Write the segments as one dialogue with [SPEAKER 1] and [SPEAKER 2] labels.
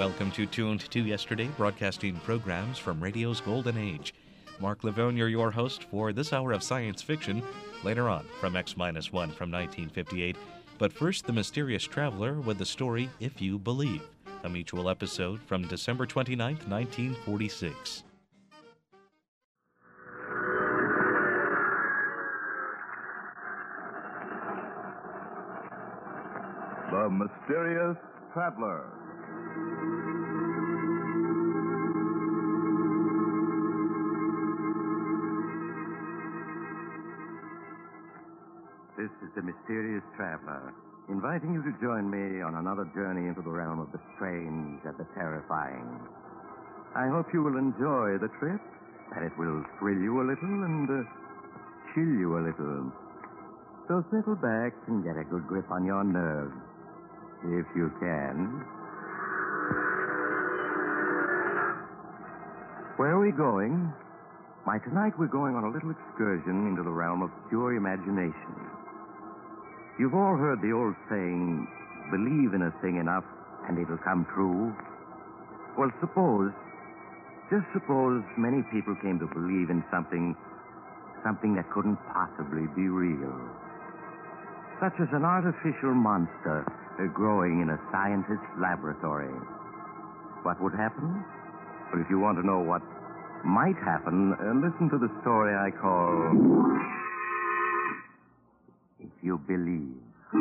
[SPEAKER 1] Welcome to Tuned to Yesterday, broadcasting programs from radio's golden age. Mark Levone, your host for this hour of science fiction. Later on, from X-1 from 1958. But first, The Mysterious Traveler with the story If You Believe, a mutual episode from December 29th, 1946.
[SPEAKER 2] The Mysterious Traveler.
[SPEAKER 3] This is the Mysterious Traveler, inviting you to join me on another journey into the realm of the strange and the terrifying. I hope you will enjoy the trip, that it will thrill you a little and chill you a little. So settle back and get a good grip on your nerves, if you can. Where are we going? Why, tonight we're going on a little excursion into the realm of pure imagination. You've all heard the old saying, believe in a thing enough and it'll come true. Well, just suppose many people came to believe in something that couldn't possibly be real. Such as an artificial monster growing in a scientist's laboratory. What would happen? Well, if you want to know what might happen, listen to the story I call If You Believe.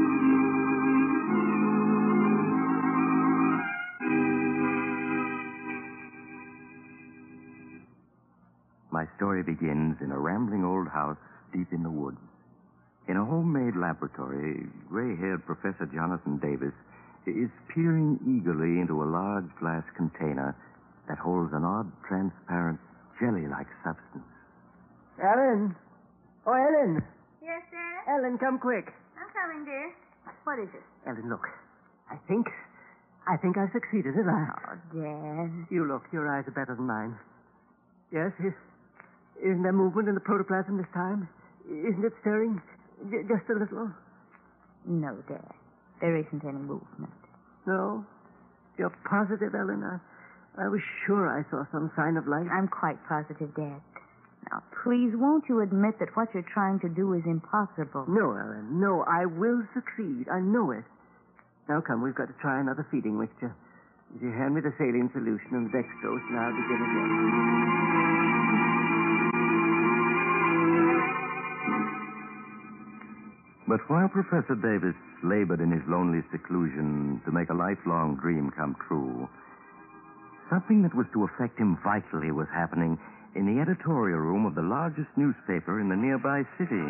[SPEAKER 3] My story begins in a rambling old house deep in the woods. In a homemade laboratory, gray-haired Professor Jonathan Davis is peering eagerly into a large glass container that holds an odd, transparent, jelly-like substance.
[SPEAKER 4] Ellen! Oh, Ellen!
[SPEAKER 5] Yes, Dad?
[SPEAKER 4] Ellen, come quick.
[SPEAKER 5] I'm coming, dear. What is it?
[SPEAKER 4] Ellen, look. I think I've succeeded at last.
[SPEAKER 5] Oh, Dad.
[SPEAKER 4] You look. Your eyes are better than mine. Yes? Isn't there movement in the protoplasm this time? Isn't it stirring? Just a little?
[SPEAKER 5] No, Dad. There isn't any movement.
[SPEAKER 4] No? You're positive, Ellen? I was sure I saw some sign of life.
[SPEAKER 5] I'm quite positive, Dad. Now, please, won't you admit that what you're trying to do is impossible?
[SPEAKER 4] No, Ellen. No, I will succeed. I know it. Now, come, we've got to try another feeding mixture. If you hand me the saline solution and the dextrose, and I'll begin again.
[SPEAKER 3] But while Professor Davis labored in his lonely seclusion to make a lifelong dream come true, something that was to affect him vitally was happening in the editorial room of the largest newspaper in the nearby city.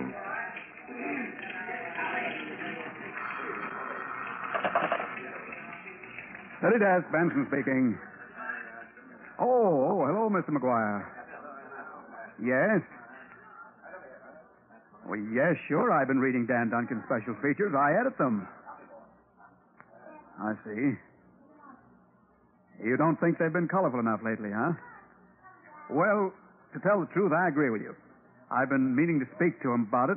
[SPEAKER 6] Steady desk, Benson speaking. Oh, hello, Mr. McGuire. Yes? Well, yes, sure. I've been reading Dan Duncan's special features. I edit them. I see. You don't think they've been colorful enough lately, huh? Well, to tell the truth, I agree with you. I've been meaning to speak to him about it.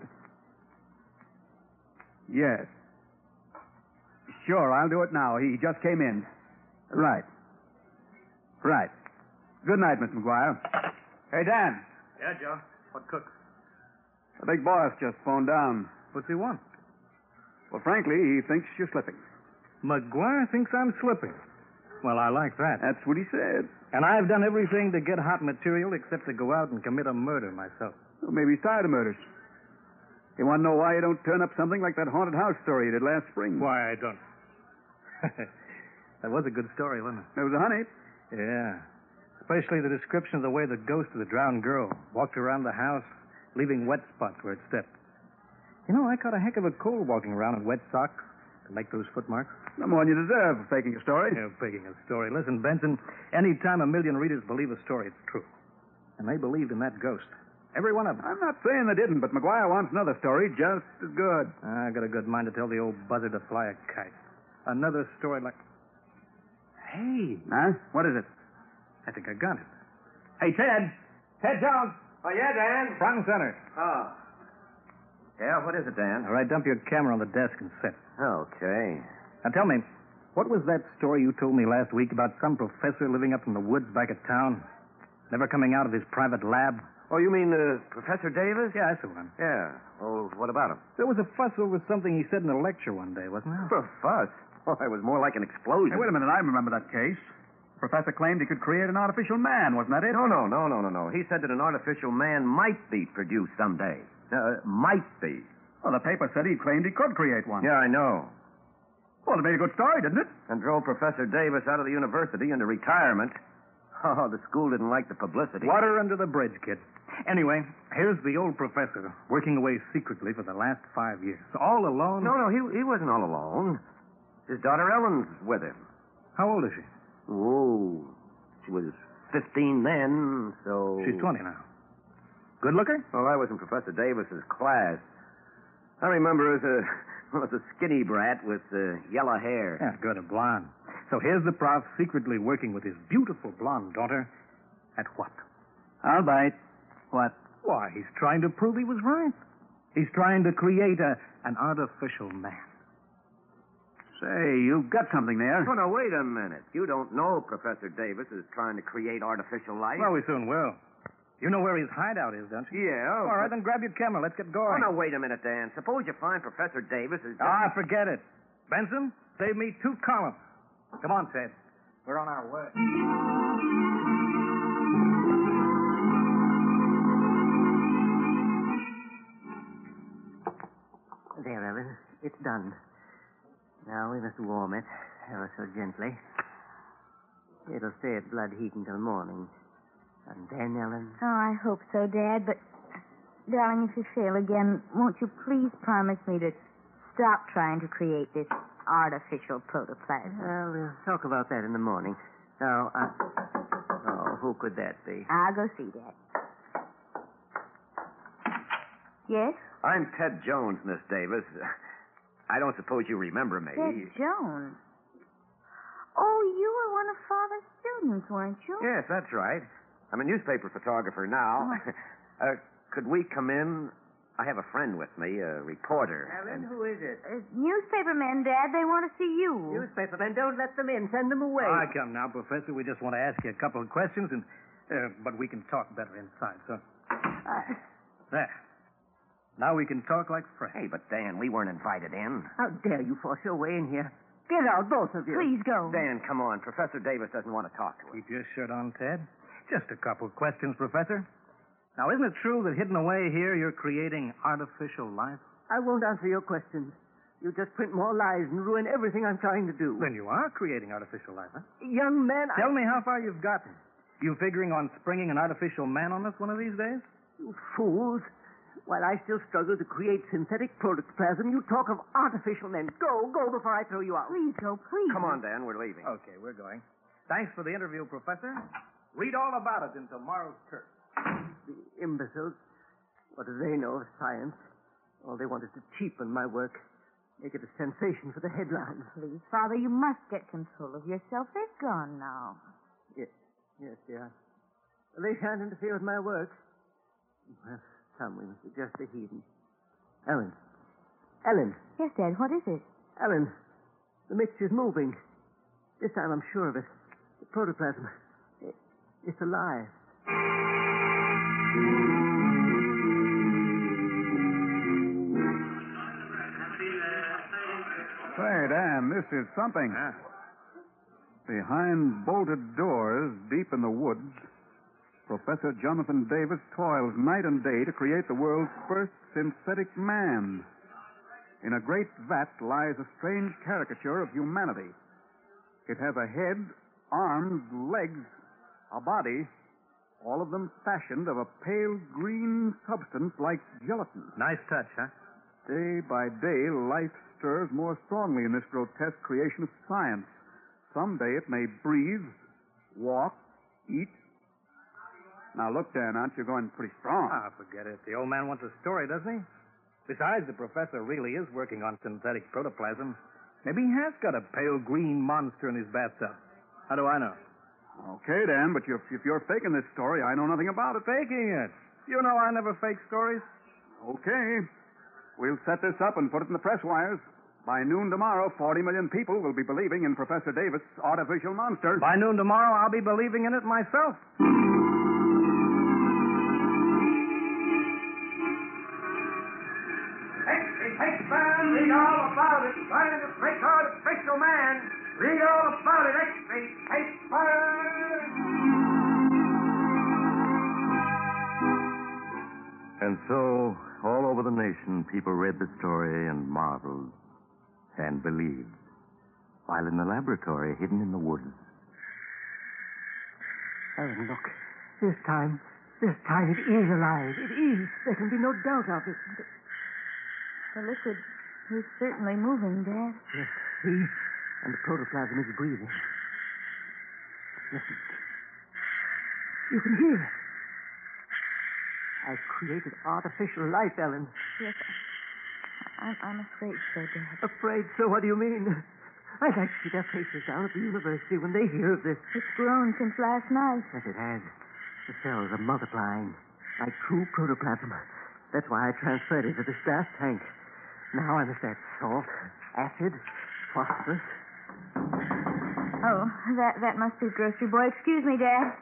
[SPEAKER 6] Yes. Sure, I'll do it now. He just came in. Right. Right. Good night, Mr. McGuire. Hey, Dan.
[SPEAKER 7] Yeah, Joe. What cook?
[SPEAKER 6] The big boss just phoned down.
[SPEAKER 7] What's he want?
[SPEAKER 6] Well, frankly, he thinks you're slipping.
[SPEAKER 7] McGuire thinks I'm slipping. Well, I like that.
[SPEAKER 6] That's what he said.
[SPEAKER 7] And I've done everything to get hot material except to go out and commit a murder myself.
[SPEAKER 6] Well, maybe he's tired of murders. You want to know why you don't turn up something like that haunted house story you did last spring?
[SPEAKER 7] Why I don't. That was a good story, wasn't it?
[SPEAKER 6] It was a honey.
[SPEAKER 7] Yeah. Especially the description of the way the ghost of the drowned girl walked around the house, leaving wet spots where it stepped. You know, I caught a heck of a cold walking around in wet socks to make those footmarks.
[SPEAKER 6] No more than you deserve for faking a story.
[SPEAKER 7] You're faking a story. Listen, Benson, any time a million readers believe a story, it's true. And they believed in that ghost. Every one of them.
[SPEAKER 6] I'm not saying they didn't, but McGuire wants another story just as good.
[SPEAKER 7] I got a good mind to tell the old buzzard to fly a kite. Another story like... Hey.
[SPEAKER 6] Huh? What is it?
[SPEAKER 7] I think I got it.
[SPEAKER 6] Hey, Ted. Ted Jones.
[SPEAKER 3] Oh, yeah, Dan?
[SPEAKER 7] Front and center.
[SPEAKER 3] Oh. Yeah, what is it, Dan?
[SPEAKER 7] All right, dump your camera on the desk and sit.
[SPEAKER 3] Okay.
[SPEAKER 7] Now tell me, What was that story you told me last week about some professor living up in the woods back at town? Never coming out of his private lab?
[SPEAKER 3] Oh, you mean Professor Davis?
[SPEAKER 7] Yeah, that's the one.
[SPEAKER 3] Yeah. Well, what about him?
[SPEAKER 7] There was a fuss over something he said in a lecture one day, wasn't there?
[SPEAKER 3] A fuss? Oh, it was more like an explosion.
[SPEAKER 6] Hey, wait a minute. I remember that case. Professor claimed he could create an artificial man, wasn't that it?
[SPEAKER 3] No. He said that an artificial man might be produced someday. Might be.
[SPEAKER 6] Well, the paper said he claimed he could create one.
[SPEAKER 3] Yeah, I know.
[SPEAKER 6] Well, it made a good story, didn't it?
[SPEAKER 3] And drove Professor Davis out of the university into retirement. Oh, the school didn't like the publicity.
[SPEAKER 7] Water under the bridge, kid. Anyway, here's the old professor working away secretly for the last 5 years. All alone?
[SPEAKER 3] No, he wasn't all alone. His daughter Ellen's with him.
[SPEAKER 7] How old is she?
[SPEAKER 3] Oh, she was 15 then, so...
[SPEAKER 7] She's 20 now. Good looker?
[SPEAKER 3] Well, I was in Professor Davis's class. I remember her as a skinny brat with yellow hair.
[SPEAKER 7] Yeah, good, a blonde. So here's the prof secretly working with his beautiful blonde daughter at what?
[SPEAKER 6] I'll bite. What?
[SPEAKER 7] Why, he's trying to prove he was right. He's trying to create an artificial man.
[SPEAKER 6] Say, you've got something there.
[SPEAKER 3] Oh, no, wait a minute. You don't know Professor Davis is trying to create artificial life?
[SPEAKER 7] Well, we soon will. You know where his hideout is, don't you?
[SPEAKER 3] Yeah.
[SPEAKER 7] All right, then grab your camera. Let's get
[SPEAKER 3] Oh,
[SPEAKER 7] going.
[SPEAKER 3] no, wait a minute, Dan. Suppose you find Professor Davis is...
[SPEAKER 7] Forget it. Benson, save me 2 columns. Come on, Ted. We're on our way.
[SPEAKER 4] There, Ellen. It's done. Now we must warm it ever so gently. It'll stay at blood heat until morning. And then, Ellen...
[SPEAKER 5] Oh, I hope so, Dad, but... Darling, if you fail again, won't you please promise me to stop trying to create this artificial protoplasm?
[SPEAKER 4] Well, we'll talk about that in the morning. Now, Oh, who could that be?
[SPEAKER 5] I'll go see, Dad. Yes?
[SPEAKER 3] I'm Ted Jones, Miss Davis. I don't suppose you remember me.
[SPEAKER 5] Ted Jones. Oh, you were one of Father's students, weren't you?
[SPEAKER 3] Yes, that's right. I'm a newspaper photographer now. Could we come in? I have a friend with me, a reporter.
[SPEAKER 4] Ellen, who is it?
[SPEAKER 5] Newspapermen, Dad. They want to see you.
[SPEAKER 4] Newspapermen, don't let them in. Send them away.
[SPEAKER 7] Come now, Professor. We just want to ask you a couple of questions, and but we can talk better inside. So, there. Now we can talk like friends.
[SPEAKER 3] Hey, but Dan, we weren't invited in.
[SPEAKER 4] How dare you force your way in here? Get out, both of you.
[SPEAKER 5] Please go.
[SPEAKER 3] Dan, come on. Professor Davis doesn't want to talk to us.
[SPEAKER 7] Keep your shirt on, Ted. Just a couple of questions, Professor. Now, isn't it true that hidden away here you're creating artificial life?
[SPEAKER 4] I won't answer your questions. You just print more lies and ruin everything I'm trying to do.
[SPEAKER 7] Then you are creating artificial life, huh?
[SPEAKER 4] Young man,
[SPEAKER 7] Tell me how far you've gotten. You figuring on springing an artificial man on us one of these days?
[SPEAKER 4] You fools. While I still struggle to create synthetic protoplasm, you talk of artificial men. Go before I throw you out.
[SPEAKER 5] Please go, please.
[SPEAKER 3] Come on, Dan, we're leaving.
[SPEAKER 7] Okay, we're going. Thanks for the interview, Professor. Read all about it in tomorrow's Curse.
[SPEAKER 4] The imbeciles. What do they know of science? All they want is to cheapen my work. Make it a sensation for the headlines.
[SPEAKER 5] Please, Father, you must get control of yourself. They're gone now.
[SPEAKER 4] Yes, dear. Well, they shan't interfere with my work. Well, come, we must adjust the heating. Ellen.
[SPEAKER 5] Yes, Dad, what is it?
[SPEAKER 4] Ellen, the mixture's moving. This time I'm sure of it. The protoplasm, it's alive.
[SPEAKER 6] Say, Dan, this is something. Behind bolted doors, deep in the woods, Professor Jonathan Davis toils night and day to create the world's first synthetic man. In a great vat lies a strange caricature of humanity. It has a head, arms, legs, a body, all of them fashioned of a pale green substance like gelatin.
[SPEAKER 7] Nice touch, huh?
[SPEAKER 6] Day by day, life stirs more strongly in this grotesque creation of science. Someday it may breathe, walk, eat. Now, look, Dan, aren't you going pretty strong?
[SPEAKER 7] Forget it. The old man wants a story, doesn't he? Besides, the professor really is working on synthetic protoplasm. Maybe he has got a pale green monster in his bathtub. How do I know?
[SPEAKER 6] Okay, Dan, but if you're faking this story, I know nothing about it.
[SPEAKER 7] Faking it? You know I never fake stories.
[SPEAKER 6] Okay. We'll set this up and put it in the press wires. By noon tomorrow, 40 million people will be believing in Professor Davis' artificial monster.
[SPEAKER 7] By noon tomorrow, I'll be believing in it myself.
[SPEAKER 8] Man, read all about it. Scientific artificial man. Read all about it. X-ray paper.
[SPEAKER 3] And so, all over the nation, people read the story and marveled and believed, while in the laboratory, hidden in the woods.
[SPEAKER 4] Ellen, look. This time it is alive. It is. There can be no doubt of it.
[SPEAKER 5] The liquid is certainly moving, Dad.
[SPEAKER 4] Yes, see? And the protoplasm is breathing. Listen. You can hear it. I've created artificial life, Ellen.
[SPEAKER 5] Yes, I'm afraid so, Dad.
[SPEAKER 4] Afraid so? What do you mean? I'd like to see their faces down at the university when they hear of this.
[SPEAKER 5] It's grown since last night.
[SPEAKER 4] Yes, it has. The cells are multiplying like true protoplasm. That's why I transferred it to this gas tank. Now I must add salt, acid, phosphorus.
[SPEAKER 5] Oh, that must be grocery boy. Excuse me, Dad.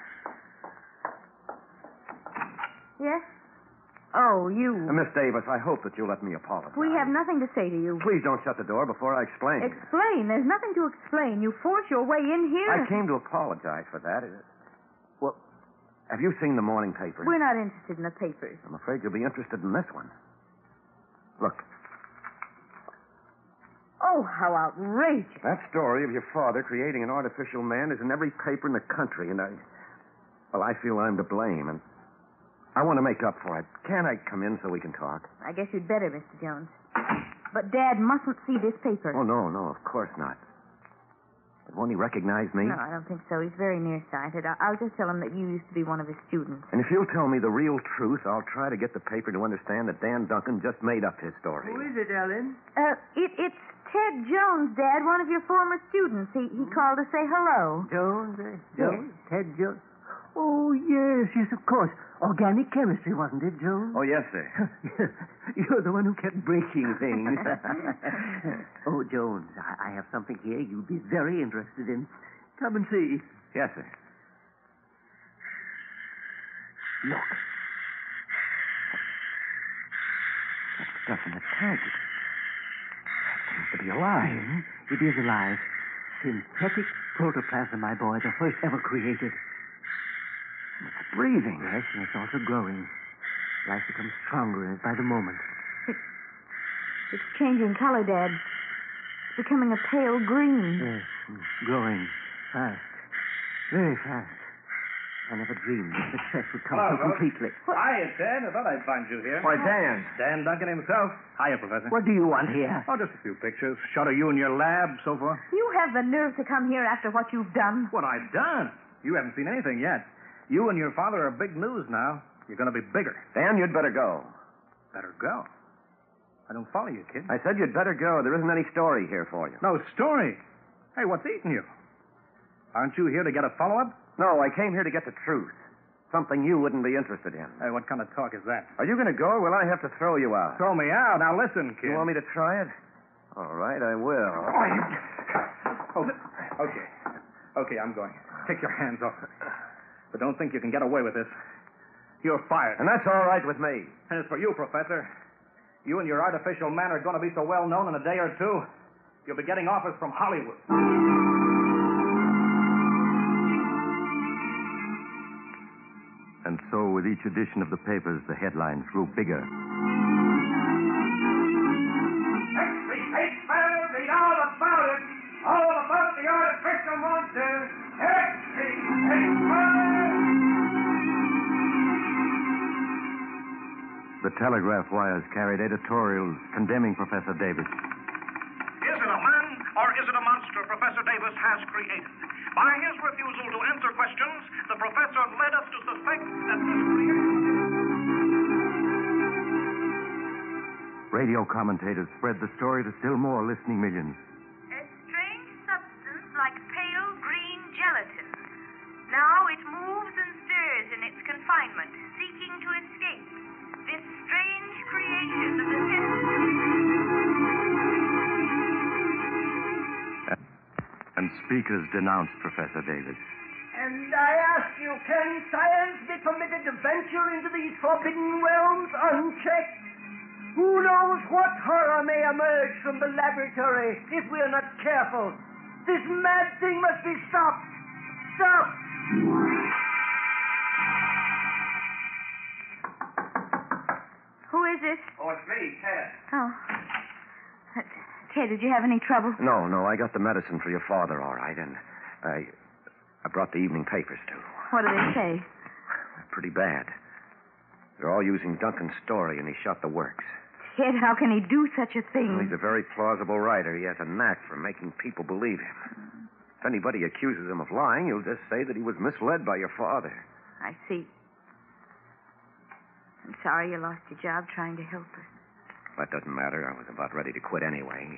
[SPEAKER 5] Yes? Oh, you.
[SPEAKER 9] Miss Davis, I hope that you'll let me apologize.
[SPEAKER 5] We have nothing to say to you.
[SPEAKER 9] Please don't shut the door before I explain.
[SPEAKER 5] Explain? There's nothing to explain. You force your way in here.
[SPEAKER 9] I came to apologize for that. Well, have you seen the morning paper?
[SPEAKER 5] We're not interested in the papers.
[SPEAKER 9] I'm afraid you'll be interested in this one. Look.
[SPEAKER 5] Oh, how outrageous.
[SPEAKER 9] That story of your father creating an artificial man is in every paper in the country, and I feel I'm to blame, and I want to make up for it. Can't I come in so we can talk?
[SPEAKER 5] I guess you'd better, Mr. Jones. But Dad mustn't see this paper.
[SPEAKER 9] Oh, no, of course not. But won't he recognize me?
[SPEAKER 5] No, I don't think so. He's very nearsighted. I'll just tell him that you used to be one of his students.
[SPEAKER 9] And if you'll tell me the real truth, I'll try to get the paper to understand that Dan Duncan just made up his story.
[SPEAKER 4] Who is it, Ellen?
[SPEAKER 5] It's Ted Jones, Dad, one of your former students. He called to say hello.
[SPEAKER 4] Jones?
[SPEAKER 5] Yes.
[SPEAKER 4] Ted Jones? Oh, yes, of course. Organic chemistry, wasn't it, Jones?
[SPEAKER 9] Oh, yes, sir.
[SPEAKER 4] You're the one who kept breaking things. Oh, Jones, I have something here you'd be very interested in. Come and see.
[SPEAKER 9] Yes, sir.
[SPEAKER 4] Look.
[SPEAKER 9] That stuff in the tank, it seems to be alive.
[SPEAKER 4] It is alive. Synthetic protoplasm, my boy, the first ever created.
[SPEAKER 9] It's breathing.
[SPEAKER 4] Yes, and it's also growing. Life becomes stronger by the moment.
[SPEAKER 5] It's changing color, Dad. It's becoming a pale green.
[SPEAKER 4] Yes, growing fast. Very fast. I never dreamed that success would come so completely.
[SPEAKER 7] Hiya, Ted. I thought I'd find you here.
[SPEAKER 9] Why, Dan.
[SPEAKER 7] Dan Duncan himself. Hiya, Professor.
[SPEAKER 4] What do you want here?
[SPEAKER 7] Oh, just a few pictures. Shot of you in your lab, so forth.
[SPEAKER 5] You have the nerve to come here after what you've done.
[SPEAKER 7] What I've done? You haven't seen anything yet. You and your father are big news now. You're going to be bigger.
[SPEAKER 9] Dan, you'd better go.
[SPEAKER 7] Better go. I don't follow you, kid.
[SPEAKER 9] I said you'd better go. There isn't any story here for you.
[SPEAKER 7] No story? Hey, what's eating you? Aren't you here to get a follow-up?
[SPEAKER 9] No, I came here to get the truth. Something you wouldn't be interested in.
[SPEAKER 7] Hey, what kind of talk is that?
[SPEAKER 9] Are you going to go, or will I have to throw you out?
[SPEAKER 7] Throw me out. Now listen, kid.
[SPEAKER 9] You want me to try it? All right, I will.
[SPEAKER 7] Okay, I'm going. Take your hands off her. But don't think you can get away with this. You're fired.
[SPEAKER 9] And that's all right with me.
[SPEAKER 7] And as for you, Professor, you and your artificial man are going to be so well known in a day or two, you'll be getting offers from Hollywood.
[SPEAKER 3] And so, with each edition of the papers, the headlines grew bigger.
[SPEAKER 8] X-ray paper. Read all about it. All about the artificial monster. X-ray paper.
[SPEAKER 3] The telegraph wires carried editorials condemning Professor Davis.
[SPEAKER 10] Is it a man or is it a monster Professor Davis has created? By his refusal to answer questions, the professor led us to suspect that this
[SPEAKER 3] Radio commentators spread the story to still more listening millions.
[SPEAKER 11] A strange substance like pale green gelatin. Now it moves and stirs in its confinement, seeking to escape. This strange creation of the
[SPEAKER 3] And speakers denounced Professor Davis.
[SPEAKER 4] And I ask you, can science be permitted to venture into these forbidden realms unchecked? Who knows what horror may emerge from the laboratory if we are not careful? This mad thing must be stopped. Stop!
[SPEAKER 5] Who is this?
[SPEAKER 9] Oh, it's me, Ted.
[SPEAKER 5] Oh. Ted, did you have any trouble?
[SPEAKER 9] No, I got the medicine for your father, all right, and I brought the evening papers, too.
[SPEAKER 5] What do they say?
[SPEAKER 9] Pretty bad. They're all using Duncan's story, and he shot the works.
[SPEAKER 5] Ted, how can he do such a thing?
[SPEAKER 9] Well, he's a very plausible writer. He has a knack for making people believe him. If anybody accuses him of lying, he'll just say that he was misled by your father.
[SPEAKER 5] I see. I'm sorry you lost your job trying to help us.
[SPEAKER 9] That doesn't matter. I was about ready to quit anyway.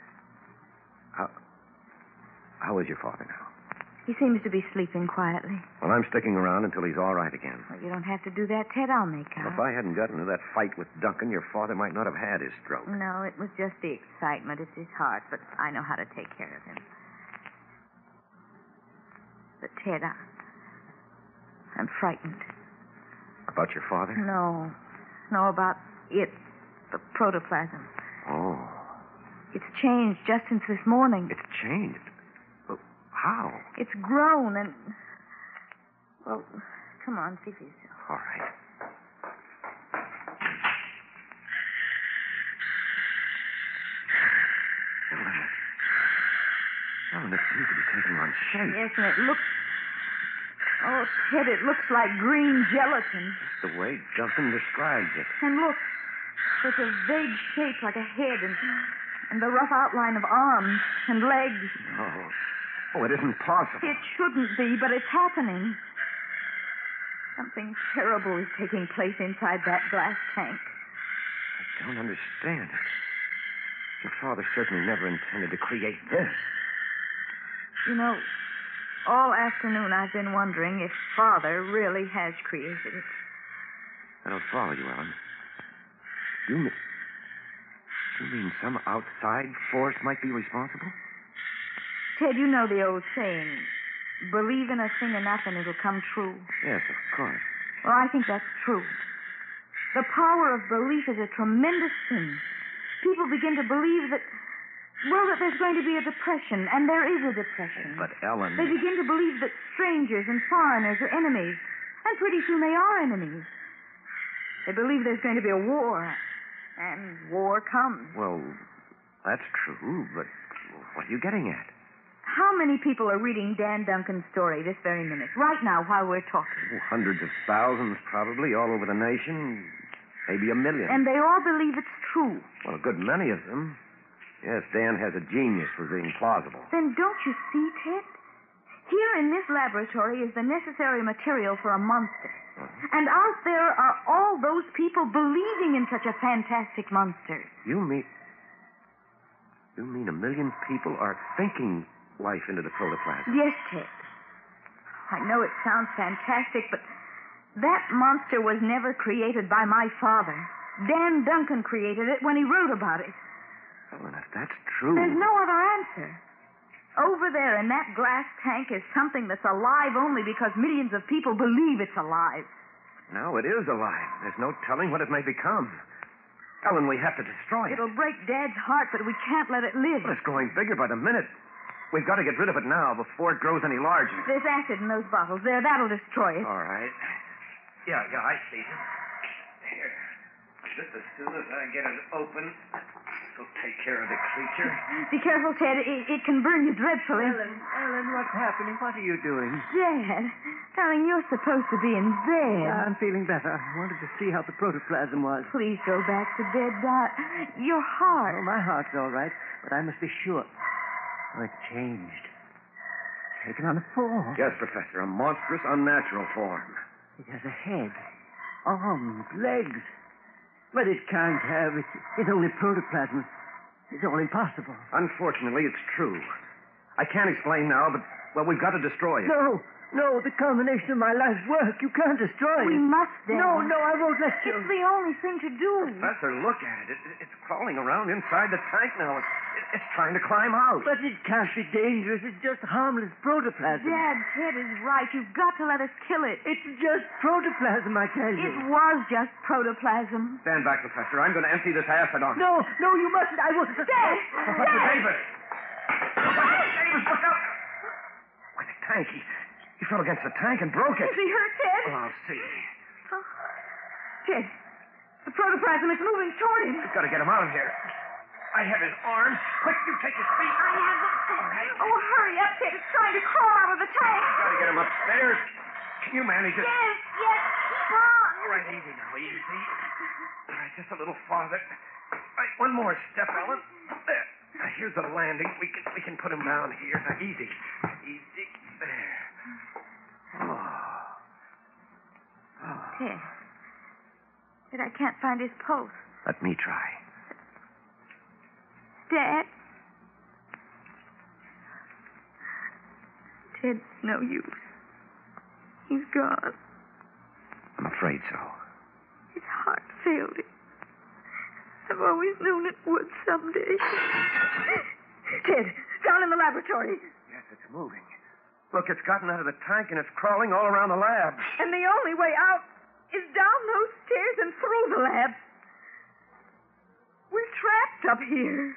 [SPEAKER 9] How is your father now?
[SPEAKER 5] He seems to be sleeping quietly.
[SPEAKER 9] Well, I'm sticking around until he's all right again.
[SPEAKER 5] Well, you don't have to do that, Ted. I'll make out.
[SPEAKER 9] Well, if I hadn't gotten into that fight with Duncan, your father might not have had his stroke.
[SPEAKER 5] No, it was just the excitement. It's his heart, but I know how to take care of him. But, Ted, I'm frightened.
[SPEAKER 9] About your father?
[SPEAKER 5] No, about it, the protoplasm.
[SPEAKER 9] Oh.
[SPEAKER 5] It's changed just since this morning.
[SPEAKER 9] It's changed? Well, how?
[SPEAKER 5] It's grown and... Well, come on, see for yourself.
[SPEAKER 9] All right. Ellen, it seems to be taking on shape.
[SPEAKER 5] Yes, and it looks... Oh, Ted, it looks like green gelatin.
[SPEAKER 9] That's the way Duncan describes it.
[SPEAKER 5] And look, there's a vague shape like a head and the rough outline of arms and legs.
[SPEAKER 9] Oh, it isn't possible.
[SPEAKER 5] It shouldn't be, but it's happening. Something terrible is taking place inside that glass tank.
[SPEAKER 9] I don't understand it. Your father certainly never intended to create this.
[SPEAKER 5] You know, all afternoon I've been wondering if Father really has created it.
[SPEAKER 9] I don't follow you, Ellen. You mean some outside force might be responsible?
[SPEAKER 5] Ted, you know the old saying, believe in a thing enough and it'll come true.
[SPEAKER 9] Yes, of course.
[SPEAKER 5] Well, I think that's true. The power of belief is a tremendous thing. People begin to believe that there's going to be a depression, and there is a depression.
[SPEAKER 9] But, Ellen...
[SPEAKER 5] They begin to believe that strangers and foreigners are enemies, and pretty soon they are enemies. They believe there's going to be a war, and war comes.
[SPEAKER 9] Well, that's true, but what are you getting at?
[SPEAKER 5] How many people are reading Dan Duncan's story this very minute, right now, while we're talking?
[SPEAKER 9] Hundreds of thousands, probably, all over the nation. Maybe 1 million.
[SPEAKER 5] And they all believe it's true.
[SPEAKER 9] Well, a good many of them. Yes, Dan has a genius for being plausible.
[SPEAKER 5] Then don't you see, Ted? Here in this laboratory is the necessary material for a monster. And out there are all those people believing in such a fantastic monster.
[SPEAKER 9] You mean 1 million people are thinking life into the protoplasm?
[SPEAKER 5] Yes, Ted. I know it sounds fantastic, but that monster was never created by my father. Dan Duncan created it when he wrote about it.
[SPEAKER 9] Well, and if that's true...
[SPEAKER 5] There's no other answer. Over there in that glass tank is something that's alive only because millions of people believe it's alive.
[SPEAKER 9] Now it is alive. There's no telling what it may become. Ellen, we have to destroy it.
[SPEAKER 5] It'll break Dad's heart, but we can't let it live.
[SPEAKER 9] Well, it's growing bigger by the minute. We've got to get rid of it now before it grows any larger.
[SPEAKER 5] There's acid in those bottles. There, that'll destroy it.
[SPEAKER 9] All right. Yeah, I see it. Here. Just as soon as I get it open, it'll take care of the creature.
[SPEAKER 5] Be careful, Ted. It can burn you dreadfully.
[SPEAKER 4] Ellen, what's happening? What are you doing?
[SPEAKER 5] Dad, darling, you're supposed to be in bed.
[SPEAKER 4] I'm feeling better. I wanted to see how the protoplasm was.
[SPEAKER 5] Please go back to bed, Dot. Your heart.
[SPEAKER 4] Oh, my heart's all right, but I must be sure. Oh, it's changed. Taken on a form.
[SPEAKER 9] Yes, Professor, a monstrous, unnatural form.
[SPEAKER 4] It has a head, arms, legs. But it can't have. It's only protoplasm. It's all impossible.
[SPEAKER 9] Unfortunately, it's true. I can't explain now, but, we've got to destroy it.
[SPEAKER 4] No, No, the culmination of my life's work. You can't destroy it.
[SPEAKER 5] We must, Dad.
[SPEAKER 4] No, I won't let you.
[SPEAKER 5] It's the only thing to do.
[SPEAKER 9] Professor, look at it. It's crawling around inside the tank now. It's trying to climb out.
[SPEAKER 4] But it can't be dangerous. It's just harmless protoplasm.
[SPEAKER 5] Dad, Ted is right. You've got to let us kill it.
[SPEAKER 4] It's just protoplasm, I tell you.
[SPEAKER 5] It was just protoplasm.
[SPEAKER 9] Stand back, Professor. I'm going to empty this acid on it.
[SPEAKER 4] No, you mustn't. I won't.
[SPEAKER 5] Dad!
[SPEAKER 9] Professor Davis! Professor Davis, look out! Why, the tank. He fell against the tank and broke it.
[SPEAKER 5] Is he hurt, Ted?
[SPEAKER 9] Oh, I'll see.
[SPEAKER 5] Oh. Ted, the protoplasm is moving toward him.
[SPEAKER 9] We've got to get him out of here. I have his arms. Quick, you take his feet.
[SPEAKER 5] I have them.
[SPEAKER 9] All right.
[SPEAKER 5] Oh, hurry up, Ted. It's trying to crawl out of the tank.
[SPEAKER 9] Got to get him upstairs. Can you manage it?
[SPEAKER 5] Yes. Keep on.
[SPEAKER 9] All right, easy now, easy. All right, just a little farther. All right, one more step, Ellen. There. Now, here's the landing. We can put him down here. Now, easy. Easy. There.
[SPEAKER 5] Ted, I can't find his pulse.
[SPEAKER 9] Let me try.
[SPEAKER 5] Dad? Ted's no use. He's gone.
[SPEAKER 9] I'm afraid so.
[SPEAKER 5] His heart failed him. I've always known it would someday. Ted, down in the laboratory.
[SPEAKER 9] Yes, it's moving. Look, it's gotten out of the tank and it's crawling all around the lab.
[SPEAKER 5] And the only way out is down those stairs and through the lab. We're trapped up here.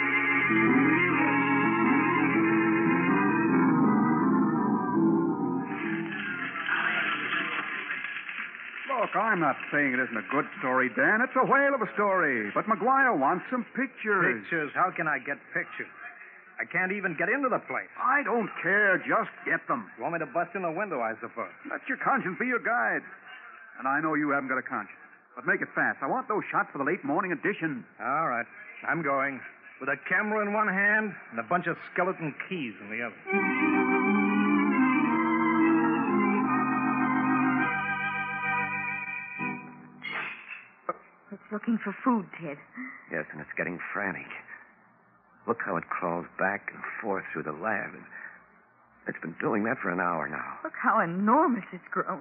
[SPEAKER 6] Look, I'm not saying it isn't a good story, Dan. It's a whale of a story. But McGuire wants some pictures.
[SPEAKER 7] Pictures? How can I get pictures? I can't even get into the place.
[SPEAKER 6] I don't care. Just get them.
[SPEAKER 7] You want me to bust in the window, I suppose?
[SPEAKER 6] Let your conscience be your guide. And I know you haven't got a conscience. But make it fast. I want those shots for the late morning edition.
[SPEAKER 7] All right. I'm going. With a camera in one hand and a bunch of skeleton keys in the other.
[SPEAKER 5] It's looking for food, Ted.
[SPEAKER 9] Yes, and it's getting frantic. Look how it crawls back and forth through the lab. It's been doing that for an hour now.
[SPEAKER 5] Look how enormous it's grown.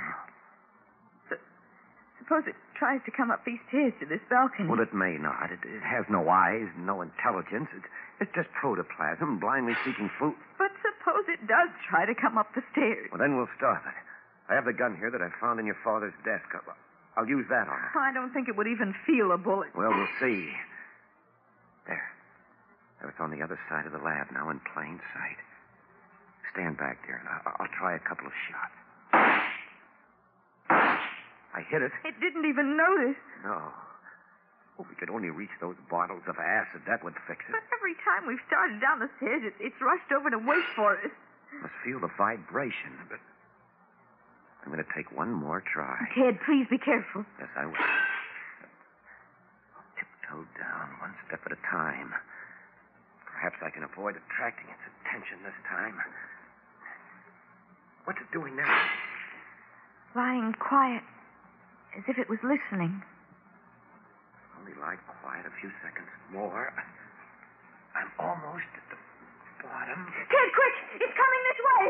[SPEAKER 5] Suppose it tries to come up these stairs to this balcony.
[SPEAKER 9] Well, it may not. It has no eyes, no intelligence. It's just protoplasm blindly seeking food.
[SPEAKER 5] But suppose it does try to come up the stairs.
[SPEAKER 9] Well, then we'll stop it. I have the gun here that I found in your father's desk. I'll use that on it.
[SPEAKER 5] I don't think it would even feel a bullet.
[SPEAKER 9] Well, we'll see. There. It's on the other side of the lab now in plain sight. Stand back there, and I'll try a couple of shots. I hit it.
[SPEAKER 5] It didn't even notice.
[SPEAKER 9] No. If we could only reach those bottles of acid, that would fix it.
[SPEAKER 5] But every time we've started down the stairs, it's rushed over to wait for us.
[SPEAKER 9] Must feel the vibration, but I'm going to take one more try.
[SPEAKER 5] Ted, please be careful.
[SPEAKER 9] Yes, I will. Tiptoe down, one step at a time. Perhaps I can avoid attracting its attention this time. What's it doing now?
[SPEAKER 5] Lying quiet, as if it was listening.
[SPEAKER 9] Only lie quiet a few seconds more. I'm almost at the bottom.
[SPEAKER 5] Ted, quick! It's coming this way!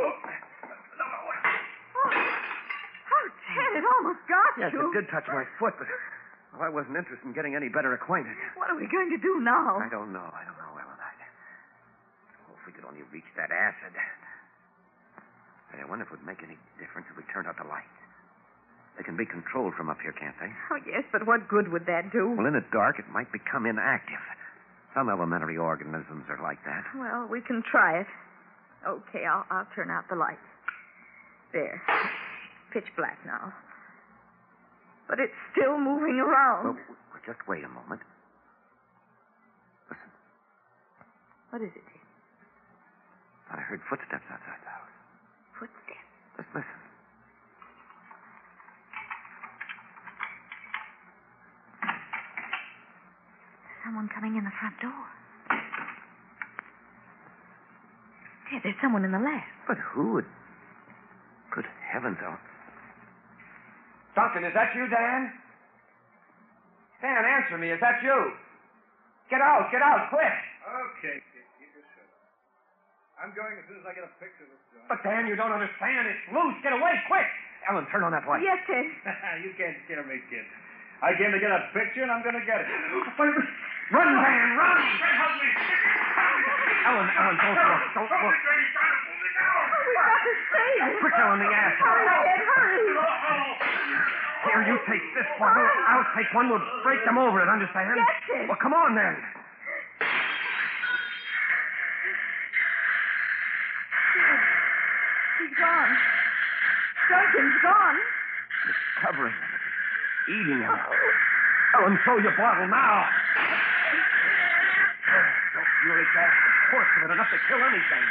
[SPEAKER 5] Oh, Ted, it almost got
[SPEAKER 9] Yes,
[SPEAKER 5] you.
[SPEAKER 9] it did touch my foot, but I wasn't interested in getting any better acquainted.
[SPEAKER 5] What are we going to do now?
[SPEAKER 9] I don't know, Ellen. Oh, if we could only reach that acid. I wonder if it would make any difference if we turned out the lights. They can be controlled from up here, can't they?
[SPEAKER 5] Oh, yes, but what good would that do?
[SPEAKER 9] Well, in the dark, it might become inactive. Some elementary organisms are like that.
[SPEAKER 5] Well, we can try it. Okay, I'll turn out the lights. There. Pitch black now. But it's still moving around.
[SPEAKER 9] Well, just wait a moment. Listen.
[SPEAKER 5] What is it?
[SPEAKER 9] I heard footsteps outside the house.
[SPEAKER 5] Footsteps?
[SPEAKER 9] Just listen.
[SPEAKER 5] Someone coming in the front door. Yeah, there's someone in the lab.
[SPEAKER 9] But who would... Good heavens,
[SPEAKER 12] Duncan, is that you, Dan? Dan, answer me. Is that you? Get out, quick.
[SPEAKER 7] Okay, kid.
[SPEAKER 6] I'm going as soon as I get a picture of this joint.
[SPEAKER 9] But, Dan, you don't understand. It's loose. Get away, quick. Ellen, turn on that light.
[SPEAKER 5] Yes, Ted.
[SPEAKER 6] You can't scare me, kid. I came to get a picture, and I'm going to get it.
[SPEAKER 9] Run, Dan, run! Ellen, don't look. Don't look.
[SPEAKER 5] We've got to save him.
[SPEAKER 9] Quick, Ellen, the ass.
[SPEAKER 5] Hurry, Ted, hurry.
[SPEAKER 9] Here, you take this one. I'll take one. We'll break them over it, understand?
[SPEAKER 5] Yes, Ted.
[SPEAKER 9] Well, come on, then.
[SPEAKER 5] He's gone. Duncan's gone.
[SPEAKER 9] It's covering him. Eating him. Ellen, throw your bottle now. Don't fury gas. The force of it enough to kill anything.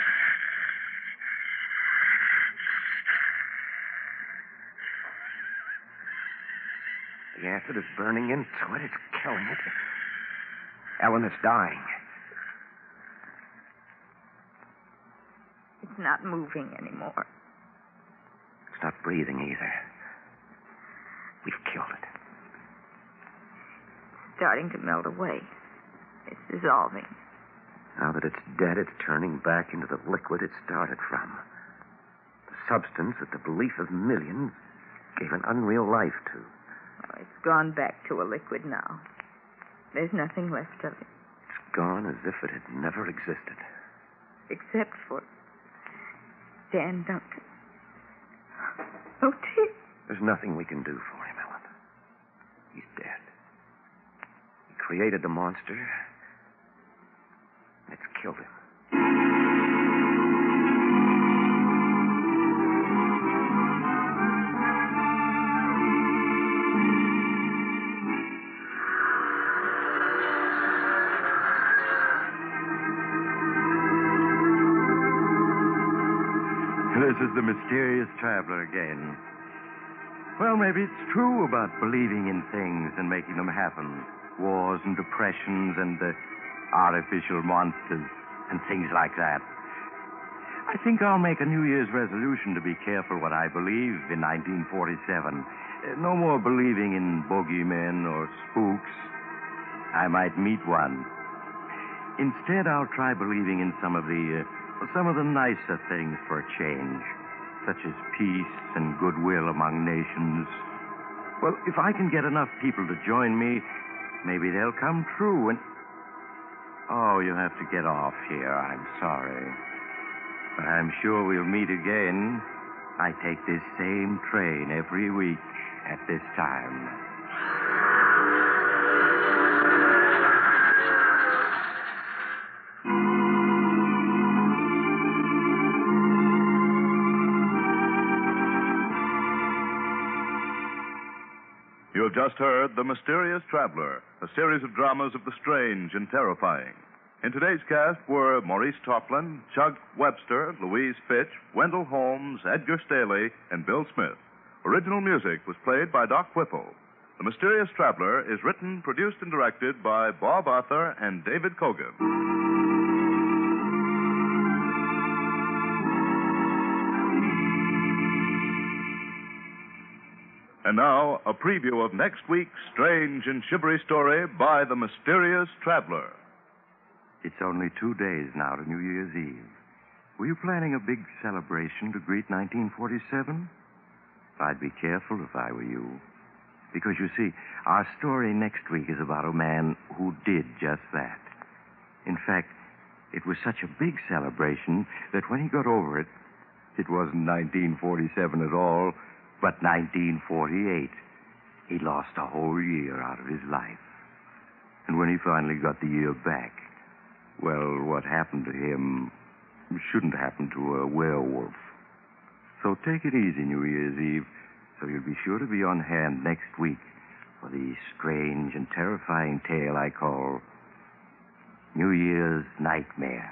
[SPEAKER 9] The acid is burning into it. It's killing it. Ellen is dying.
[SPEAKER 5] It's not moving anymore.
[SPEAKER 9] It's not breathing either. We've killed it.
[SPEAKER 5] Starting to melt away. It's dissolving.
[SPEAKER 9] Now that it's dead, it's turning back into the liquid it started from. The substance that the belief of millions gave an unreal life to.
[SPEAKER 5] Oh, it's gone back to a liquid now. There's nothing left of it.
[SPEAKER 9] It's gone as if it had never existed.
[SPEAKER 5] Except for Dan Duncan. Oh, Ted.
[SPEAKER 9] There's nothing we can do for him, Ellen. He's dead. He created the monster. And it's killed him.
[SPEAKER 3] This is the mysterious traveler again. Well, maybe it's true about believing in things and making them happen. Wars and depressions and artificial monsters and things like that. I think I'll make a New Year's resolution to be careful what I believe in 1947. No more believing in bogeymen or spooks. I might meet one. Instead, I'll try believing in some of the nicer things for a change, such as peace and goodwill among nations. Well, if I can get enough people to join me, maybe they'll come true and... Oh, you have to get off here. I'm sorry. But I'm sure we'll meet again. I take this same train every week at this time.
[SPEAKER 2] You have just heard The Mysterious Traveler, a series of dramas of the strange and terrifying. In today's cast were Maurice Tauplin, Chuck Webster, Louise Fitch, Wendell Holmes, Edgar Staley, and Bill Smith. Original music was played by Doc Whipple. The Mysterious Traveler is written, produced, and directed by Bob Arthur and David Kogan. And now, a preview of next week's strange and shivery story by The Mysterious Traveler.
[SPEAKER 3] It's only 2 days now to New Year's Eve. Were you planning a big celebration to greet 1947? I'd be careful if I were you. Because, you see, our story next week is about a man who did just that. In fact, it was such a big celebration that when he got over it, it wasn't 1947 at all, but 1948. He lost a whole year out of his life. And when he finally got the year back, well, what happened to him shouldn't happen to a werewolf. So take it easy New Year's Eve, so you'll be sure to be on hand next week for the strange and terrifying tale I call New Year's Nightmare.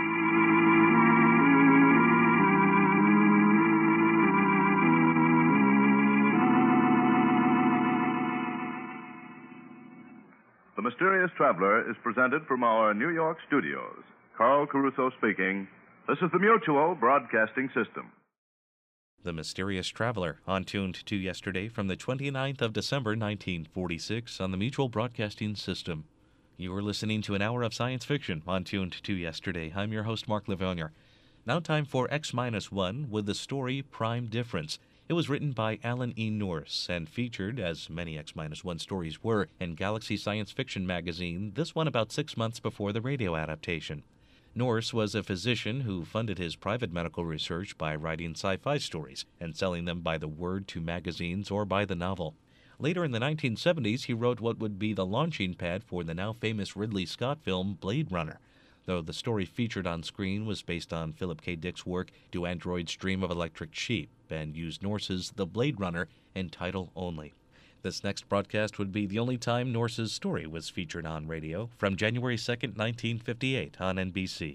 [SPEAKER 2] The Mysterious Traveler is presented from our New York studios. Carl Caruso speaking. This is the Mutual Broadcasting System.
[SPEAKER 1] The Mysterious Traveler, on Tuned to Yesterday from the 29th of December, 1946, on the Mutual Broadcasting System. You are listening to an hour of science fiction on Tuned to Yesterday. I'm your host, Mark Livonia. Now time for X-1 with the story Prime Difference. It was written by Alan E. Nourse and featured, as many X-1 stories were, in Galaxy Science Fiction magazine, this one about 6 months before the radio adaptation. Nourse was a physician who funded his private medical research by writing sci-fi stories and selling them by the word to magazines or by the novel. Later in the 1970s, he wrote what would be the launching pad for the now famous Ridley Scott film Blade Runner, though the story featured on screen was based on Philip K. Dick's work Do Androids Dream of Electric Sheep and used Nourse's The Blade Runner in title only. This next broadcast would be the only time Nourse's story was featured on radio, from January 2nd, 1958 on NBC.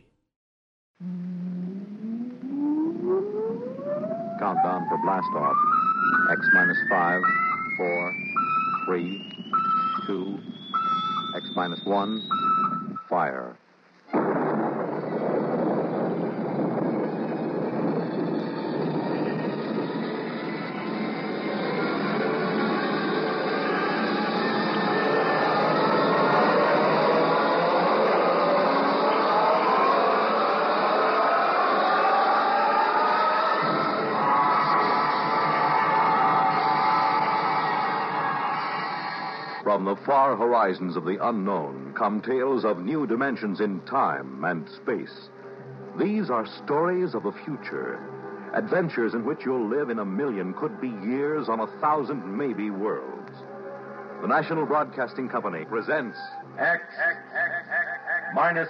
[SPEAKER 13] Countdown for blast off. X-5, 4, 3, 2, X-1, fire. From the far horizons of the unknown come tales of new dimensions in time and space. These are stories of the future, adventures in which you'll live in a million, could be years, on 1,000 maybe worlds. The National Broadcasting Company presents X-1.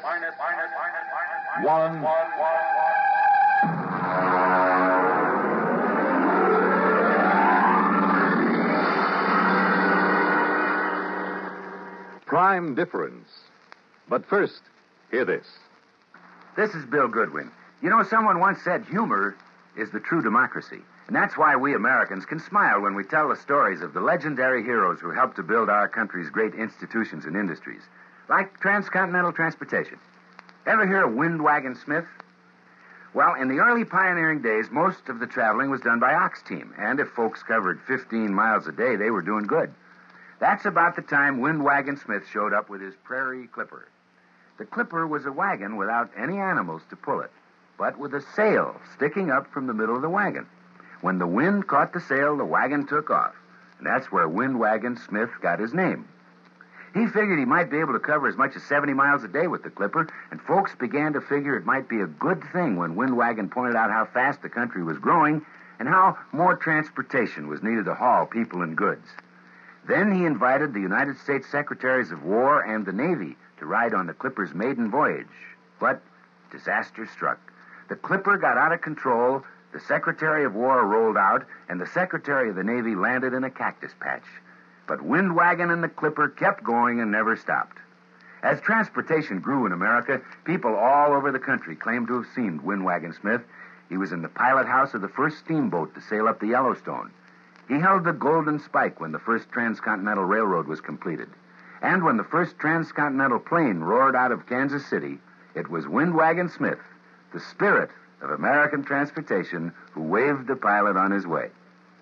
[SPEAKER 13] Prime Difference. But first, hear this.
[SPEAKER 14] This is Bill Goodwin. You know, someone once said humor is the true democracy. And that's why we Americans can smile when we tell the stories of the legendary heroes who helped to build our country's great institutions and industries, like transcontinental transportation. Ever hear of Windwagon Smith? Well, in the early pioneering days, most of the traveling was done by ox team, and if folks covered 15 miles a day, they were doing good. That's about the time Windwagon Smith showed up with his Prairie Clipper. The Clipper was a wagon without any animals to pull it, but with a sail sticking up from the middle of the wagon. When the wind caught the sail, the wagon took off, and that's where Windwagon Smith got his name. He figured he might be able to cover as much as 70 miles a day with the Clipper, and folks began to figure it might be a good thing when Windwagon pointed out how fast the country was growing and how more transportation was needed to haul people and goods. Then he invited the United States Secretaries of War and the Navy to ride on the Clipper's maiden voyage. But disaster struck. The Clipper got out of control, the Secretary of War rolled out, and the Secretary of the Navy landed in a cactus patch. But Windwagon and the Clipper kept going and never stopped. As transportation grew in America, people all over the country claimed to have seen Windwagon Smith. He was in the pilot house of the first steamboat to sail up the Yellowstone. He held the Golden Spike when the first transcontinental railroad was completed. And when the first transcontinental plane roared out of Kansas City, it was Windwagon Smith, the spirit of American transportation, who waved the pilot on his way.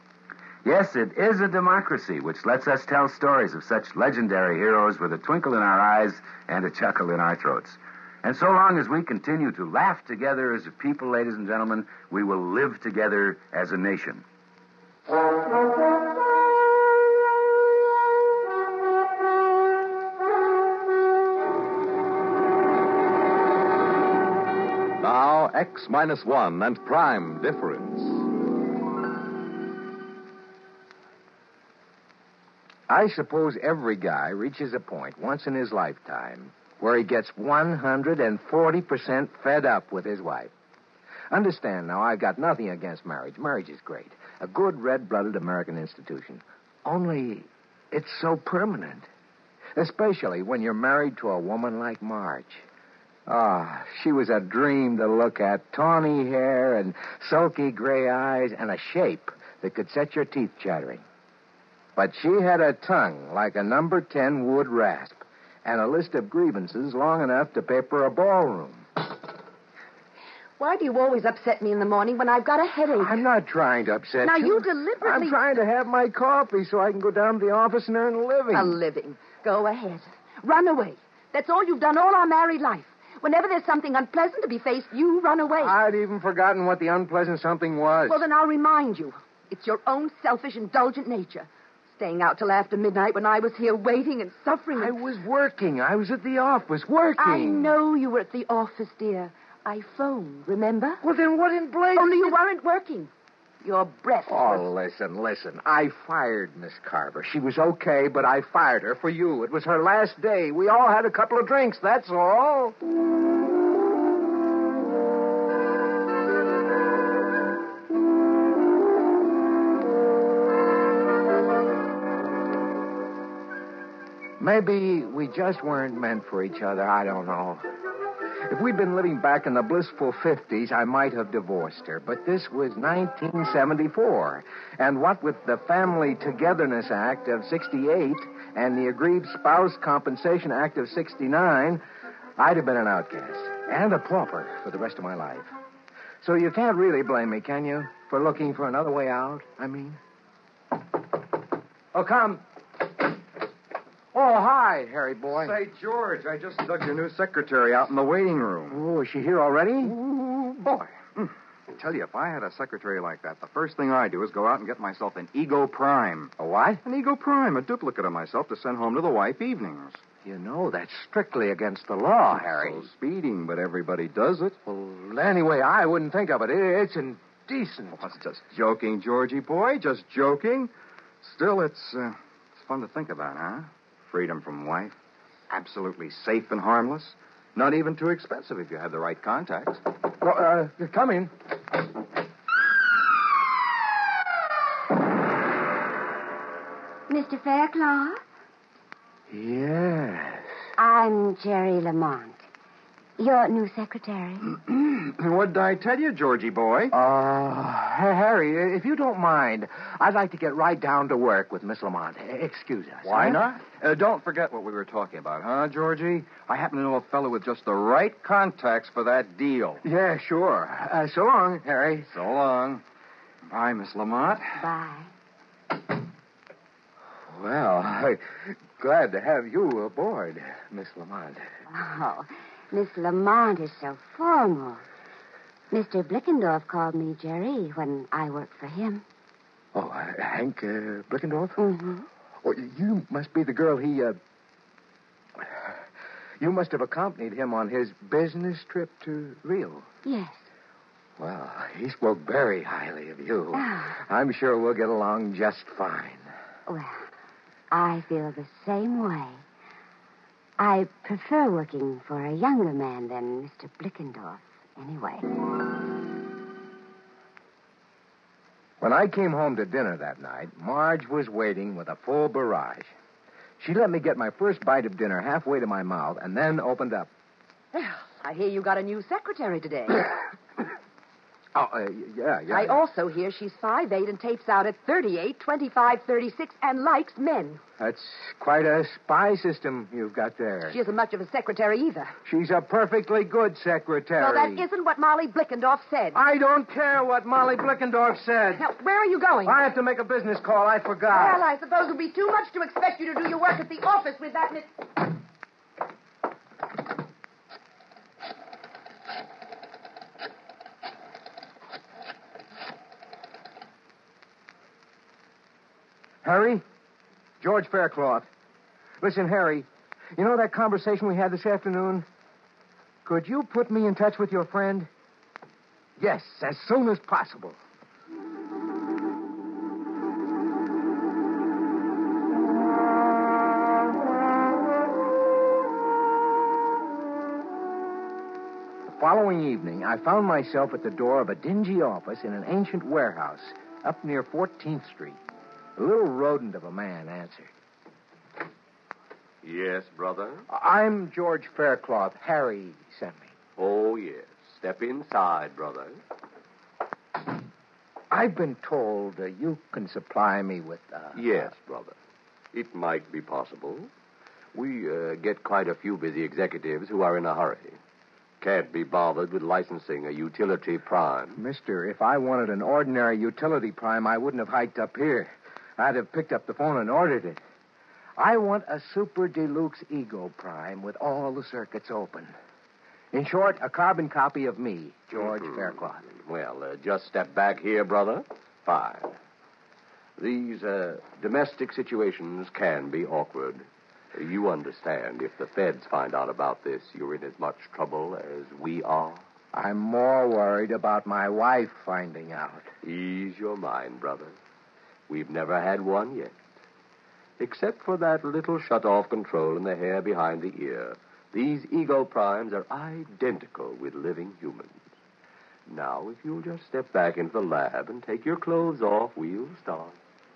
[SPEAKER 14] Yes, it is a democracy which lets us tell stories of such legendary heroes with a twinkle in our eyes and a chuckle in our throats. And so long as we continue to laugh together as a people, ladies and gentlemen, we will live together as a nation.
[SPEAKER 13] Now, X-1 and Prime Difference.
[SPEAKER 15] I suppose every guy reaches a point once in his lifetime where he gets 140% fed up with his wife. Understand now, I've got nothing against marriage. Marriage is great. A good red-blooded American institution. Only it's so permanent. Especially when you're married to a woman like Marge. Ah, she was a dream to look at. Tawny hair and sulky gray eyes and a shape that could set your teeth chattering. But she had a tongue like a number 10 wood rasp and a list of grievances long enough to paper a ballroom.
[SPEAKER 16] Why do you always upset me in the morning when I've got a headache?
[SPEAKER 15] I'm not trying to upset
[SPEAKER 16] now,
[SPEAKER 15] you.
[SPEAKER 16] Now, you deliberately...
[SPEAKER 15] I'm trying to have my coffee so I can go down to the office and earn a living.
[SPEAKER 16] A living? Go ahead. Run away. That's all you've done all our married life. Whenever there's something unpleasant to be faced, you run away.
[SPEAKER 15] I'd even forgotten what the unpleasant something was.
[SPEAKER 16] Well, then I'll remind you. It's your own selfish, indulgent nature. Staying out till after midnight when I was here waiting and suffering.
[SPEAKER 15] I was working. I was at the office working.
[SPEAKER 16] I know you were at the office, dear. I phoned, remember?
[SPEAKER 15] Well, then what in blazes?
[SPEAKER 16] Only you weren't working. Your breath was...
[SPEAKER 15] Oh, listen. I fired Miss Carver. She was okay, but I fired her for you. It was her last day. We all had a couple of drinks, that's all. Maybe we just weren't meant for each other. I don't know. If we'd been living back in the blissful 50s, I might have divorced her. But this was 1974. And what with the Family Togetherness Act of 68 and the Aggrieved Spouse Compensation Act of 69, I'd have been an outcast and a pauper for the rest of my life. So you can't really blame me, can you, for looking for another way out, I mean? Oh, come. Oh, hi, Harry boy.
[SPEAKER 17] Say, George, I just dug your new secretary out in the waiting room.
[SPEAKER 15] Oh, is she here already?
[SPEAKER 17] Ooh, boy. I tell you, if I had a secretary like that, the first thing I'd do is go out and get myself an Ego Prime.
[SPEAKER 15] A what?
[SPEAKER 17] An Ego Prime, a duplicate of myself to send home to the wife evenings.
[SPEAKER 15] You know, that's strictly against the law, Harry.
[SPEAKER 17] So speeding, but everybody does it.
[SPEAKER 15] Well, anyway, I wouldn't think of it. It's indecent.
[SPEAKER 17] Well, it's just joking, Georgie boy, just joking. Still, it's fun to think about, huh? Freedom from wife. Absolutely safe and harmless. Not even too expensive if you have the right contacts.
[SPEAKER 15] Well, come in.
[SPEAKER 18] Mr. Faircloth?
[SPEAKER 15] Yes.
[SPEAKER 18] I'm Jerry Lamont, your new secretary.
[SPEAKER 17] What did I tell you, Georgie boy?
[SPEAKER 15] Harry, if you don't mind, I'd like to get right down to work with Miss Lamont. Excuse us.
[SPEAKER 17] Why
[SPEAKER 15] huh?
[SPEAKER 17] not? Don't forget what we were talking about, huh, Georgie? I happen to know a fellow with just the right contacts for that deal.
[SPEAKER 15] Yeah, sure. So long, Harry.
[SPEAKER 17] So long. Bye, Miss Lamont.
[SPEAKER 18] Bye.
[SPEAKER 15] Well, glad to have you aboard, Miss Lamont.
[SPEAKER 18] Oh, Miss Lamont is so formal. Mr. Blickendorf called me Jerry when I worked for him.
[SPEAKER 15] Oh, Hank Blickendorf?
[SPEAKER 18] Mm-hmm.
[SPEAKER 15] Oh, you must be the girl he, You must have accompanied him on his business trip to Rio.
[SPEAKER 18] Yes.
[SPEAKER 15] Well, he spoke very highly of you. I'm sure we'll get along just fine.
[SPEAKER 18] Well, I feel the same way. I prefer working for a younger man than Mr. Blickendorf, anyway.
[SPEAKER 15] When I came home to dinner that night, Marge was waiting with a full barrage. She let me get my first bite of dinner halfway to my mouth and then opened up.
[SPEAKER 16] Well, I hear you got a new secretary today.
[SPEAKER 15] Yeah.
[SPEAKER 16] I also hear she's 5'8" and tapes out at 38, 25, 36, and likes men.
[SPEAKER 15] That's quite a spy system you've got there.
[SPEAKER 16] She isn't much of a secretary either.
[SPEAKER 15] She's a perfectly good secretary.
[SPEAKER 16] So that isn't what Molly Blickendorf said.
[SPEAKER 15] I don't care what Molly Blickendorf said.
[SPEAKER 16] Now, where are you going?
[SPEAKER 15] I have to make a business call. I forgot.
[SPEAKER 16] Well, I suppose it would be too much to expect you to do your work at the office with that Miss...
[SPEAKER 15] Harry? George Faircloth. Listen, Harry, you know that conversation we had this afternoon? Could you put me in touch with your friend? Yes, as soon as possible. The following evening, I found myself at the door of a dingy office in an ancient warehouse up near 14th Street. A little rodent of a man answered.
[SPEAKER 19] Yes, brother?
[SPEAKER 15] I'm George Faircloth. Harry sent me.
[SPEAKER 19] Oh, yes. Step inside, brother.
[SPEAKER 15] I've been told you can supply me with...
[SPEAKER 19] Yes, brother. It might be possible. We get quite a few busy executives who are in a hurry. Can't be bothered with licensing a utility prime.
[SPEAKER 15] Mister, if I wanted an ordinary utility prime, I wouldn't have hiked up here. I'd have picked up the phone and ordered it. I want a super deluxe Ego Prime with all the circuits open. In short, a carbon copy of me, George Faircloth.
[SPEAKER 19] Well, just step back here, brother. Fine. These domestic situations can be awkward. You understand, if the feds find out about this, you're in as much trouble as we are.
[SPEAKER 15] I'm more worried about my wife finding out.
[SPEAKER 19] Ease your mind, brother. We've never had one yet. Except for that little shut-off control in the hair behind the ear, these ego primes are identical with living humans. Now, if you'll just step back into the lab and take your clothes off, we'll start.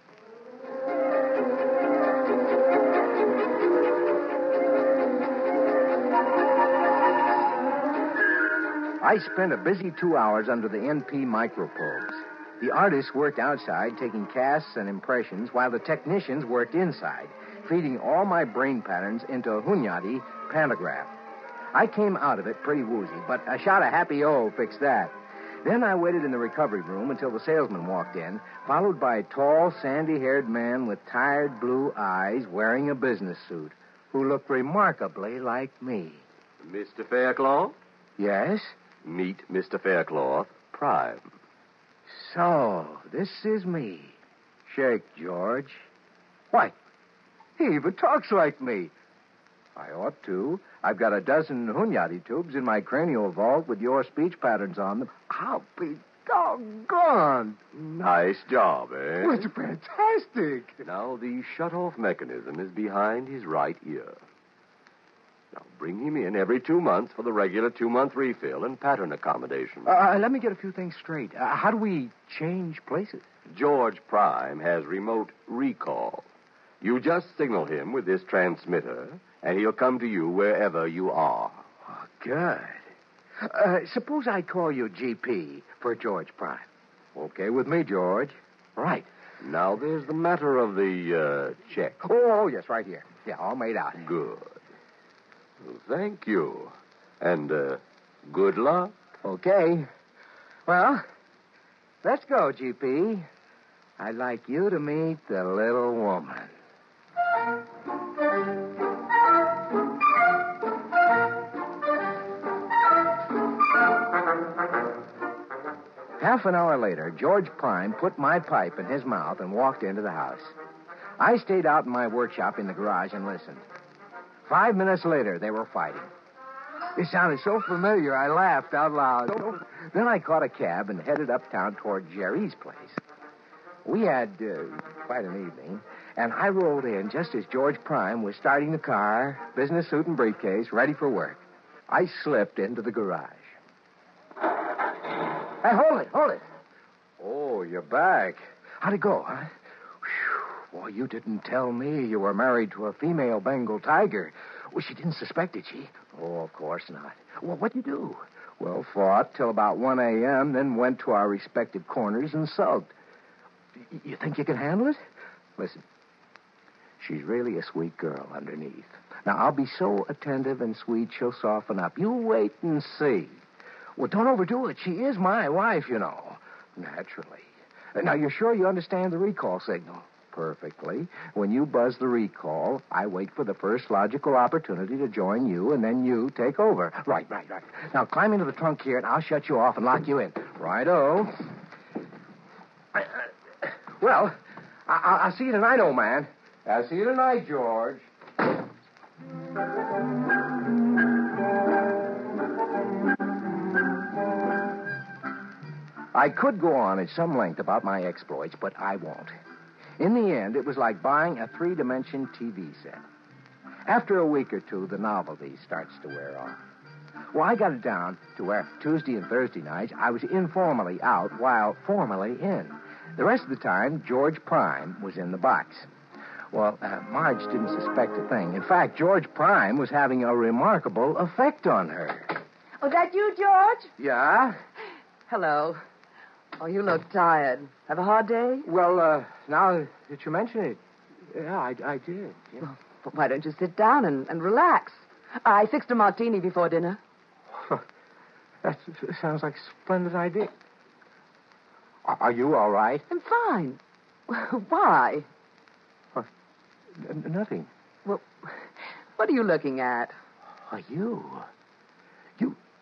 [SPEAKER 15] I spent a busy 2 hours under the NP microprobes. The artists worked outside, taking casts and impressions, while the technicians worked inside, feeding all my brain patterns into a Hunyadi pantograph. I came out of it pretty woozy, but a shot of Happy O fixed that. Then I waited in the recovery room until the salesman walked in, followed by a tall, sandy-haired man with tired blue eyes wearing a business suit, who looked remarkably like me.
[SPEAKER 19] Mr. Faircloth?
[SPEAKER 15] Yes?
[SPEAKER 19] Meet Mr. Faircloth, Prime.
[SPEAKER 15] So, this is me. Shake, George. Why, he even talks like me. I ought to. I've got a dozen Hunyadi tubes in my cranial vault with your speech patterns on them. I'll be doggone.
[SPEAKER 19] Nice job, eh?
[SPEAKER 15] Well, it's fantastic.
[SPEAKER 19] Now, the shut-off mechanism is behind his right ear. Now, bring him in every 2 months for the regular 2-month refill and pattern accommodation.
[SPEAKER 15] Let me get a few things straight. How do we change places?
[SPEAKER 19] George Prime has remote recall. You just signal him with this transmitter, and he'll come to you wherever you are.
[SPEAKER 15] Oh, good. Suppose I call you GP for George Prime. Okay with me, George. Right.
[SPEAKER 19] Now, there's the matter of the check.
[SPEAKER 15] Oh, yes, right here. Yeah, all made out.
[SPEAKER 19] Good. Well, thank you. And good luck.
[SPEAKER 15] Okay. Well, let's go, GP. I'd like you to meet the little woman. Half an hour later, George Prime put my pipe in his mouth and walked into the house. I stayed out in my workshop in the garage and listened. 5 minutes later, they were fighting. It sounded so familiar, I laughed out loud. Then I caught a cab and headed uptown toward Jerry's place. We had quite an evening, and I rolled in just as George Prime was starting the car, business suit and briefcase, ready for work. I slipped into the garage. Hey, hold it. Oh, you're back. How'd it go, huh? Whew. Boy, you didn't tell me you were married to a female Bengal tiger. Well, she didn't suspect it, she? Oh, of course not. Well, what'd you do? Well, fought till about 1 a.m., then went to our respective corners and sulked. You think you can handle it? Listen, she's really a sweet girl underneath. Now, I'll be so attentive and sweet, she'll soften up. You wait and see. Well, don't overdo it. She is my wife, you know. Naturally. Now, you're sure you understand the recall signal? Perfectly. When you buzz the recall, I wait for the first logical opportunity to join you, and then you take over. Right. Now, climb into the trunk here, and I'll shut you off and lock you in. Righto. Well, I'll see you tonight, old man. I'll see you tonight, George. I could go on at some length about my exploits, but I won't. In the end, it was like buying a 3-dimension TV set. After a week or two, the novelty starts to wear off. Well, I got it down to where Tuesday and Thursday nights I was informally out while formally in. The rest of the time, George Prime was in the box. Well, Marge didn't suspect a thing. In fact, George Prime was having a remarkable effect on her.
[SPEAKER 16] Oh, that you, George?
[SPEAKER 15] Yeah?
[SPEAKER 16] Hello. Oh, you look tired. Have a hard day?
[SPEAKER 15] Well, now that you mention it, yeah, I did. Yeah.
[SPEAKER 16] Well, why don't you sit down and relax? I fixed a martini before dinner.
[SPEAKER 15] That sounds like a splendid idea. Are you all right?
[SPEAKER 16] I'm fine. Why?
[SPEAKER 15] Nothing.
[SPEAKER 16] Well, what are you looking at?
[SPEAKER 15] Are you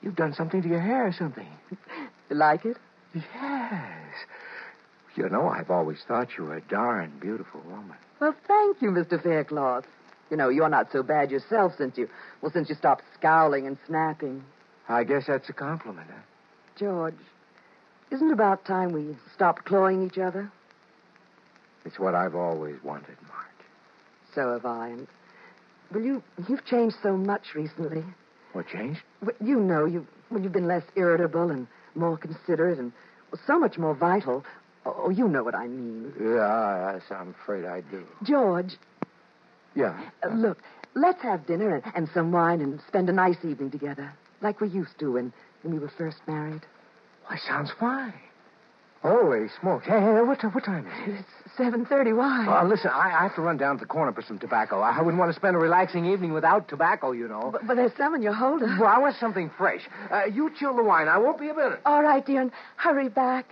[SPEAKER 15] You've done something to your hair or something.
[SPEAKER 16] You like it?
[SPEAKER 15] Yes. You know, I've always thought you were a darn beautiful woman.
[SPEAKER 16] Well, thank you, Mr. Faircloth. You know, you're not so bad yourself since you stopped scowling and snapping.
[SPEAKER 15] I guess that's a compliment, huh?
[SPEAKER 16] George, isn't it about time we stopped clawing each other?
[SPEAKER 15] It's what I've always wanted, Marge.
[SPEAKER 16] So have I. And, well, you've changed so much recently.
[SPEAKER 15] What changed?
[SPEAKER 16] Well, you know, you've been less irritable and more considerate and so much more vital. Oh, you know what I mean.
[SPEAKER 15] Yeah, I'm afraid I do.
[SPEAKER 16] George.
[SPEAKER 15] Yeah?
[SPEAKER 16] Look, let's have dinner and some wine and spend a nice evening together, like we used to when we were first married.
[SPEAKER 15] Why, sounds fine. Holy smokes. Hey, what time is it?
[SPEAKER 16] It's 7:30. Why?
[SPEAKER 15] Oh, listen, I have to run down to the corner for some tobacco. I wouldn't want to spend a relaxing evening without tobacco, you know.
[SPEAKER 16] But there's some in your holder.
[SPEAKER 15] Well, I want something fresh. You chill the wine. I won't be a minute.
[SPEAKER 16] All right, dear, and hurry back.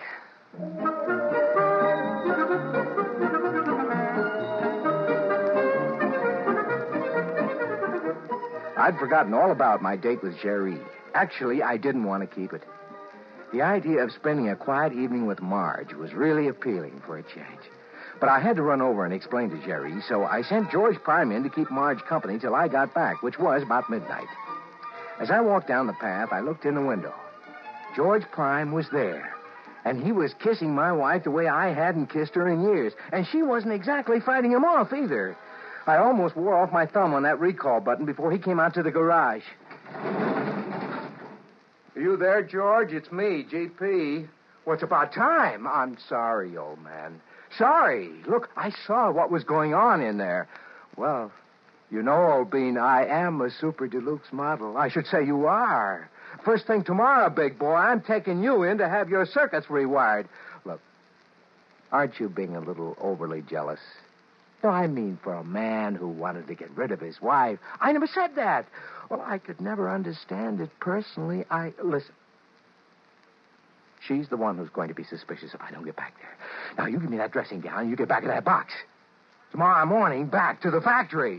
[SPEAKER 15] I'd forgotten all about my date with Jerry. Actually, I didn't want to keep it. The idea of spending a quiet evening with Marge was really appealing for a change. But I had to run over and explain to Jerry, so I sent George Prime in to keep Marge company till I got back, which was about midnight. As I walked down the path, I looked in the window. George Prime was there, and he was kissing my wife the way I hadn't kissed her in years, and she wasn't exactly fighting him off either. I almost wore off my thumb on that recall button before he came out to the garage. Are you there, George? It's me, G.P. Well, it's about time. I'm sorry, old man. Sorry. Look, I saw what was going on in there. Well, you know, old bean, I am a super deluxe model. I should say you are. First thing tomorrow, big boy, I'm taking you in to have your circuits rewired. Look, aren't you being a little overly jealous? No, I mean for a man who wanted to get rid of his wife. I never said that. Well, I could never understand it personally. Listen. She's the one who's going to be suspicious if I don't get back there. Now, you give me that dressing gown and you get back in that box. Tomorrow morning, back to the factory.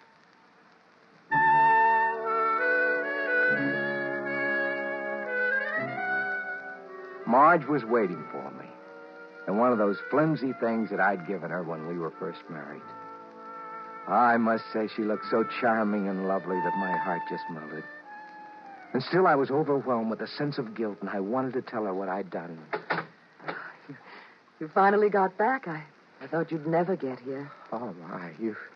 [SPEAKER 15] Marge was waiting for me. And one of those flimsy things that I'd given her when we were first married. I must say she looked so charming and lovely that my heart just melted. And still I was overwhelmed with a sense of guilt, and I wanted to tell her what I'd done.
[SPEAKER 16] You finally got back. I thought you'd never get here.
[SPEAKER 15] Oh, my.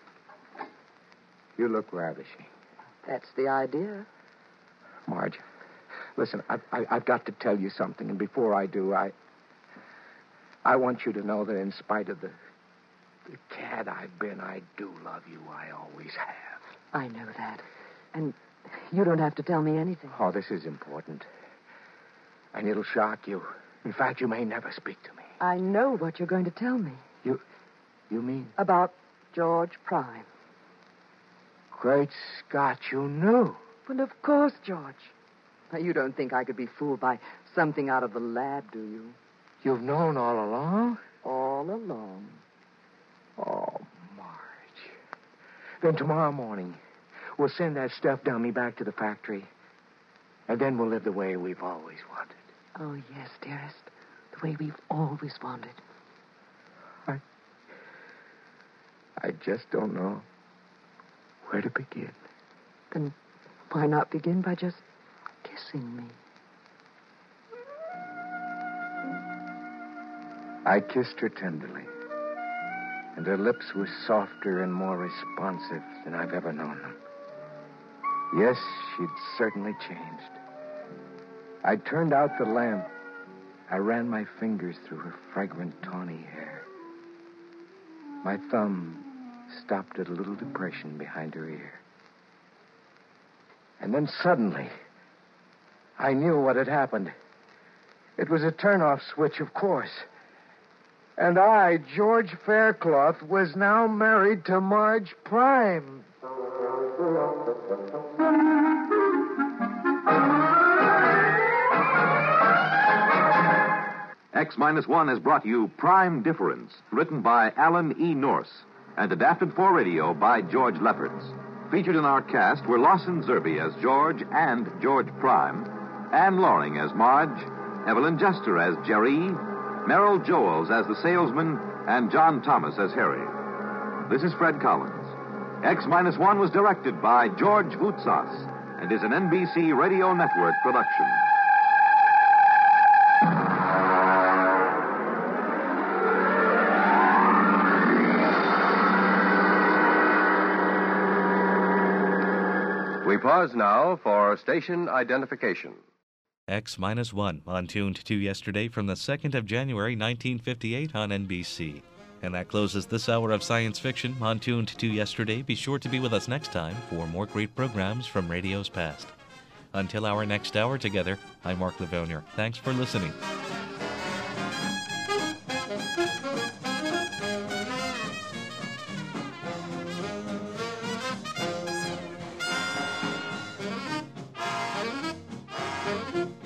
[SPEAKER 15] You look ravishing.
[SPEAKER 16] That's the idea.
[SPEAKER 15] Marge, listen, I've got to tell you something, and before I do, I want you to know that in spite of the cad I've been, I do love you. I always have.
[SPEAKER 16] I know that. And you don't have to tell me anything.
[SPEAKER 15] Oh, this is important. And it'll shock you. In fact, you may never speak to me.
[SPEAKER 16] I know what you're going to tell me.
[SPEAKER 15] You mean?
[SPEAKER 16] About George Prime.
[SPEAKER 15] Great Scott, you knew.
[SPEAKER 16] Well, of course, George. Now, you don't think I could be fooled by something out of the lab, do you?
[SPEAKER 15] You've known all along?
[SPEAKER 16] All along.
[SPEAKER 15] Oh, Marge. Then tomorrow morning, we'll send that stuff dummy back to the factory. And then we'll live the way we've always wanted.
[SPEAKER 16] Oh, yes, dearest. The way we've always wanted.
[SPEAKER 15] I just don't know where to begin.
[SPEAKER 16] Then why not begin by just kissing me?
[SPEAKER 15] I kissed her tenderly, and her lips were softer and more responsive than I've ever known them. Yes, she'd certainly changed. I turned out the lamp. I ran my fingers through her fragrant, tawny hair. My thumb stopped at a little depression behind her ear. And then suddenly, I knew what had happened. It was a turn-off switch, of course. And I, George Faircloth, was now married to Marge Prime.
[SPEAKER 13] X-1 has brought you Prime Difference, written by Alan E. Norse and adapted for radio by George Lefferts. Featured in our cast were Lawson Zerbe as George and George Prime, Anne Loring as Marge, Evelyn Jester as Jerry, Merrill Joels as the salesman, and John Thomas as Harry. This is Fred Collins. X-1 was directed by George Voutsas and is an NBC Radio Network production.
[SPEAKER 20] We pause now for station identification.
[SPEAKER 1] X-1 on Tuned to Yesterday from the 2nd of January, 1958 on NBC. And that closes this hour of science fiction on Tuned to Yesterday. Be sure to be with us next time for more great programs from radio's past. Until our next hour together, I'm Mark Livonier. Thanks for listening.
[SPEAKER 21] Thank you.